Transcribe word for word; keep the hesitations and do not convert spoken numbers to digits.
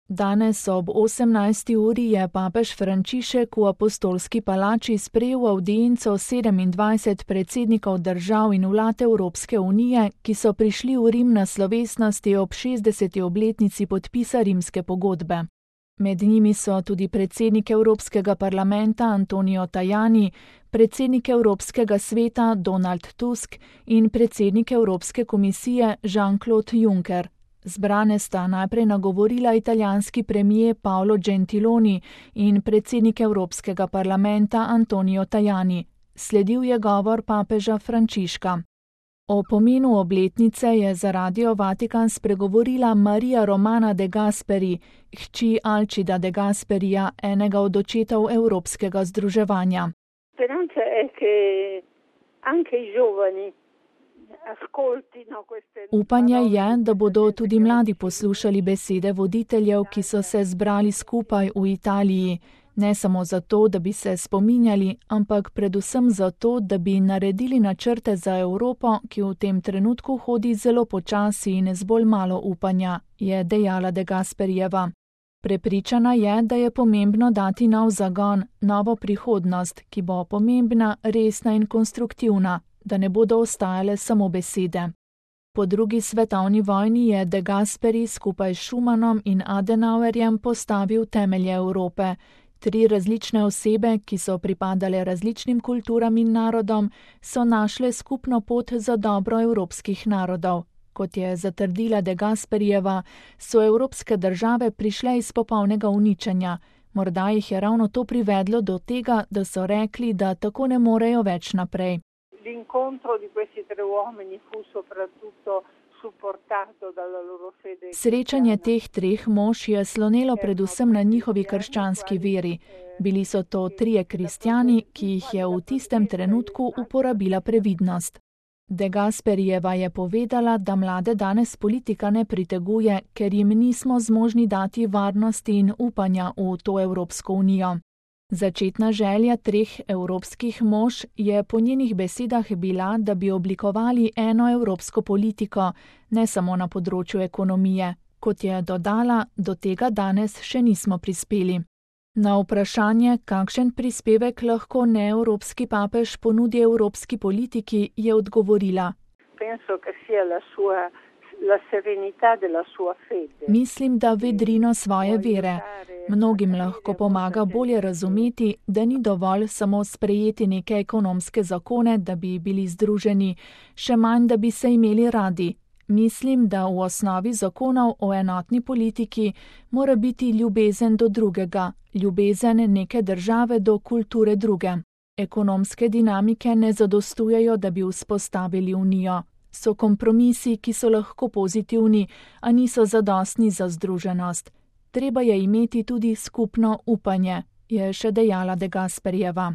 Danes ob osemnajsti uri je papež Frančišek v apostolski palači sprejel avdienco sedemindvajset predsednikov držav in vlad Evropske unije, ki so prišli v Rim na slovesnosti ob šestdeseti obletnici podpisa rimske pogodbe. Med njimi so tudi predsednik Evropskega parlamenta Antonio Tajani, predsednik Evropskega sveta Donald Tusk in predsednik Evropske komisije Jean-Claude Juncker. Zbrane sta najprej nagovorila italijanski premier Paolo Gentiloni in predsednik Evropskega parlamenta Antonio Tajani. Sledil je govor papeža Frančiška. O pomenu obletnice je za Radio Vatikan spregovorila Maria Romana de Gasperi, hči Alcida de Gasperija, enega od očetov Evropskega združevanja. Speranza è che anche i giovani Upanje je, da bodo tudi mladi poslušali besede voditeljev, ki so se zbrali skupaj v Italiji, ne samo zato, da bi se spominjali, ampak predvsem zato, da bi naredili načrte za Evropo, ki v tem trenutku hodi zelo počasi in z bolj malo upanja, je dejala de Gasperijeva. Prepričana je, da je pomembno dati nov zagon, novo prihodnost, ki bo pomembna, resna in konstruktivna, da ne bodo ostajale samo besede. Po drugi svetovni vojni je de Gasperi skupaj s Schumannom in Adenauerjem postavil temelje Evrope. Tri različne osebe, ki so pripadale različnim kulturam in narodom, so našle skupno pot za dobro evropskih narodov. Kot je zatrdila de Gasperijeva, so evropske države prišle iz popolnega uničenja. Morda jih je ravno to privedlo do tega, da so rekli, da tako ne morejo več naprej. L'incontro di questi tre uomini fu soprattutto supportato dalla loro fede. Srečanje teh treh mož je slonelo predvsem na njihovi krščanski veri. Bili so to trije kristjani, ki jih je v tistem trenutku uporabila previdnost. De Gasperijeva je povedala, da mlade danes politika ne priteguje, ker jim nismo zmožni dati varnosti in upanja v to Evropsko unijo. Začetna želja treh evropskih mož je po njenih besedah bila, da bi oblikovali eno evropsko politiko, ne samo na področju ekonomije. Kot je dodala, do tega danes še nismo prispeli. Na vprašanje, kakšen prispevek lahko neevropski papež ponudi evropski politiki, je odgovorila: Penso che sia la sua la serenità della sua fede. Mislim, da vedrino svoje vere. Mnogim lahko pomaga bolje razumeti, da ni dovolj samo sprejeti neke ekonomske zakone, da bi bili združeni, še manj, da bi se imeli radi. Mislim, da v osnovi zakonov o enotni politiki mora biti ljubezen do drugega, ljubezen neke države do kulture druge. Ekonomske dinamike ne zadostujejo, da bi vzpostavili unijo. So kompromisi, ki so lahko pozitivni, a niso zadostni za združenost. Treba je imeti tudi skupno upanje, je še dejala de Gasperijeva.